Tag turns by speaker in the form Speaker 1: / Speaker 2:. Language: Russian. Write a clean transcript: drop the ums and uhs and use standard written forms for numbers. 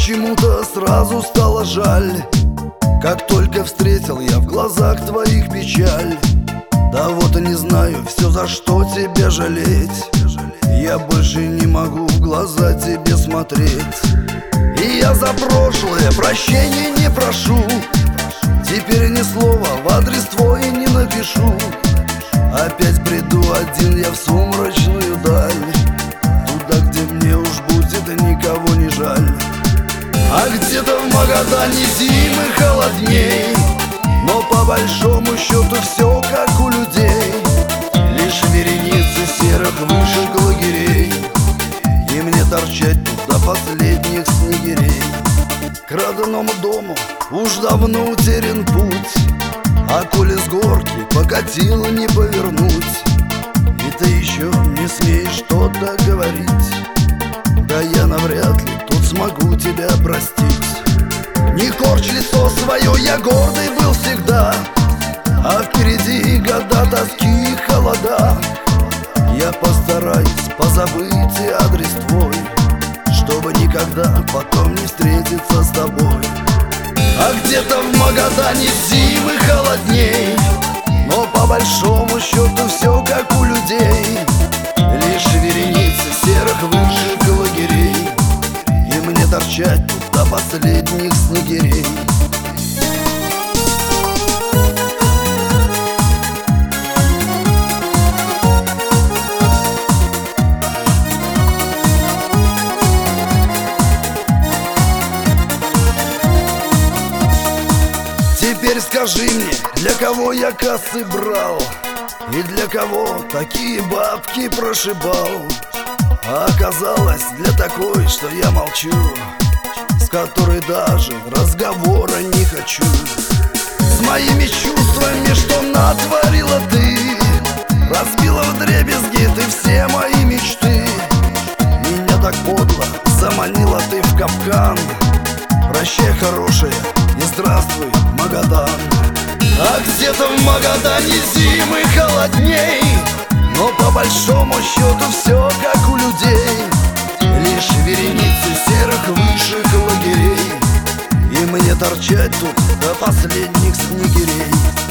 Speaker 1: почему-то сразу стало жаль, как только встретил я в глазах твоих печаль. Да вот и не знаю, все за что тебя жалеть. Я больше не могу в глаза тебе смотреть. И я за прошлое прощения не прошу. Теперь ни слова в адрес твой не напишу. Опять приду один я в сумрачную даль, туда, где мне уж будет никого не жаль. А где-то в Магадане зимы холодней, но по большому счету все как у людей. Лишь вереницы серых вышек лагерей, и мне торчать тут до последних снегирей. К родному дому уж давно утерян путь, а коли с горки покатило не повернуть. И ты еще не смеешь что-то говорить, да я навряд ли тут смогу тебя простить. Не корчь лицо свое, я гордый был всегда, а впереди года тоски и холода. Я постараюсь позабыть и адрес твой, чтобы никогда потом не встретиться с тобой. А где-то в Магадане зимы холодней, но по большому счету все как у людей. Лишь вереницы серых вышек и лагерей, и мне торчать тут до последних снегирей. Теперь скажи мне, для кого я кассы брал, и для кого такие бабки прошибал? А оказалось для такой, что я молчу, с которой даже разговора не хочу. С моими чувствами, что натворила ты, разбила вдребезги ты все мои мечты. Меня так подло заманила ты в капкан. Прощай, хорошая, и здравствуй, Магадан. А где-то в Магадане зимы холодней, но по большому счету все как у людей. Лишь вереницы серых вышек лагерей, и мне торчать тут до последних снегирей.